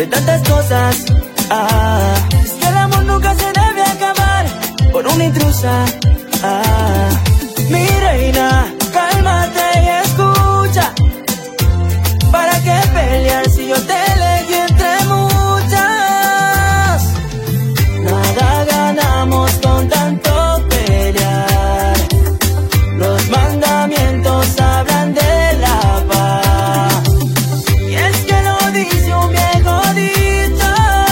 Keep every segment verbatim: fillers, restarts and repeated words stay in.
de tantas cosas. Ah, es que el amor nunca se debe acabar por una intrusa. Ah, mi reina, cálmate y escucha. ¿Para qué pelear si yo te elegí entre muchas? Nada ganamos con tanto pelear. Los mandamientos hablan de la paz. Y es que lo dice un viejo dicho.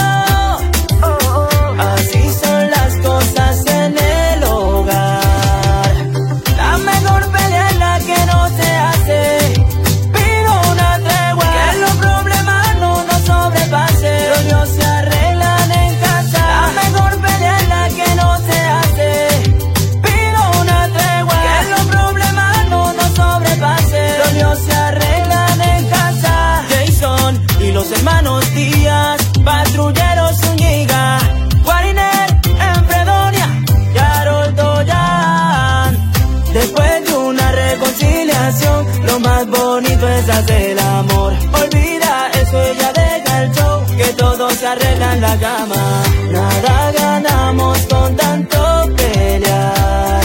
Así son las cosas en el hogar. La mejor pelea es la que no se hace. Pido una tregua, que los problemas no nos sobrepasen. Los líos se arreglan en casa. La mejor pelea es la que no se hace. Pido una tregua, que los problemas no nos sobrepasen. Los líos se arreglan en casa. Jason y los hermanos Díaz, patrulleros Zúñiga, Guariner en Fredonia y Harold Doyan. Después de una reconciliación, lo más bonito es hacer el amor. Olvida eso, ella deja el show, que todo se arregla en la cama. Nada ganamos con tanto pelear.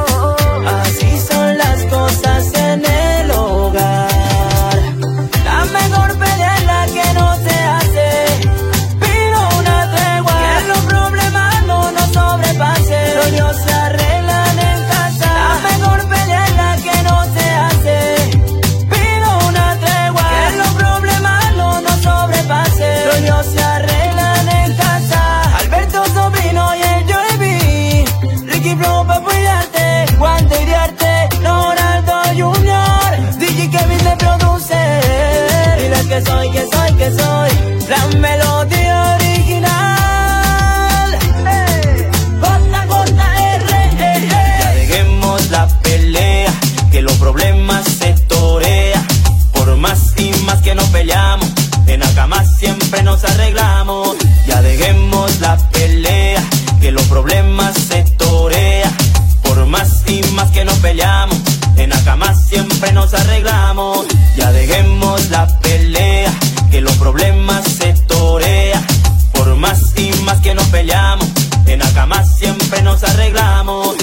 Así son las cosas en el hogar. La mejor pelea es la que no se hace. Pido una tregua, que los problemas no nos sobrepasen. Los líos se arreglan en casa. La mejor pelea es la que no se hace. Pido una tregua, que los problemas no nos sobrepasen. Los líos se arreglan en casa. Alberto Sobrino y el Joey B, Ricky Flow pa' cuidarte, Juan de Iriarte, Ronaldo Junior, D J Kevin de producer. Diles que soy, que soy, que soy la melodía original. J J R, eh, eh. Ya dejemos la pelea, que los problemas se torean. Por más y más que nos peleamos, en la cama siempre nos arreglamos. Ya dejemos la pelea, que los problemas se torean. Por más y más que nos peleamos, en la cama siempre nos arreglamos. Ya dejemos la pelea, que los problemas se torean. Por más y más que nos peleamos, en la cama siempre nos arreglamos.